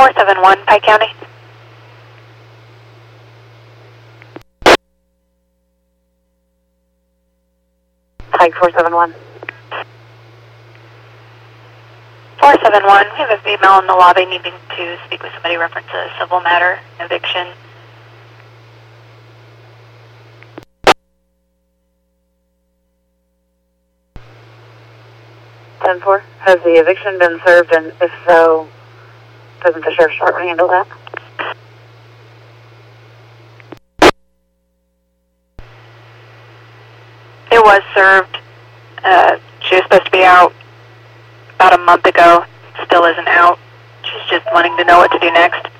471, Pike County. Pike 471. 471, we have a female in the lobby needing to speak with somebody reference a civil matter, eviction. 10-4, has the eviction been served, and if so, doesn't the sheriff's department handle that? It was served. She was supposed to be out about a month ago. Still isn't out. She's just wanting to know what to do next.